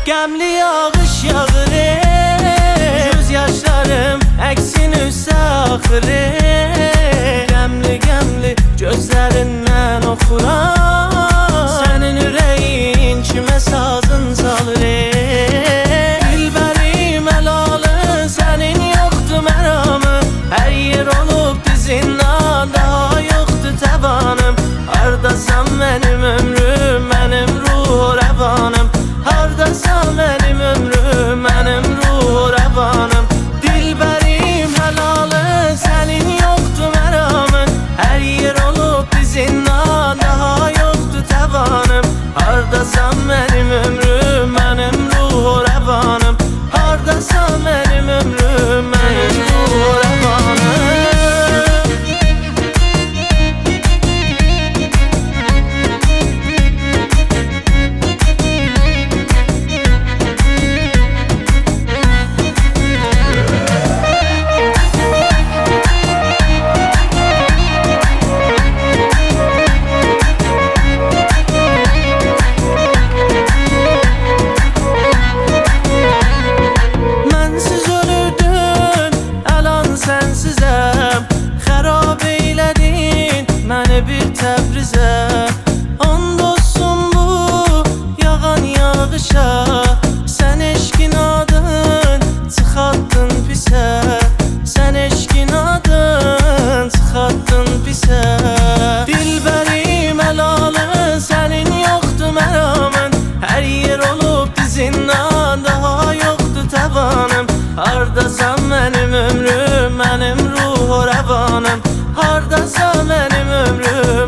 Gemli yağış yağır göz yaşlarım əksin üstə axır Gemli gemli gözlərindən oxuram Sənin ürəyin kimə sazın salır Dilbərim əlalı sənin yoxdur məramı Hər yer olub dizindən daha yoxdur təvanım Hardasan mənim ömrüm, mənim ruh rəvanım Hardasan mənim ömrüm, mənim ruh rəvanım Dilbərim həlalı sənin yoxdur məramın Hər yer olub dizindən daha yoxdur təvanım Hardasan mənim ömrüm, mənim ruh rəvanım Hardasan mənim ömrüm, mənim ruh rəvanım bir Təbrizə And olsun bu yağan yağışa Sən eşkin adın çıxartdın pisə Sən eşkin adın çıxartdın pisə Dilbərim əlalı sənin yoxdur məramın Hər yer olub dizindən daha yoxdur təvanım Hardasan mənim ömrüm, mənim ruh rəvanım Hardasan mənim ömrüm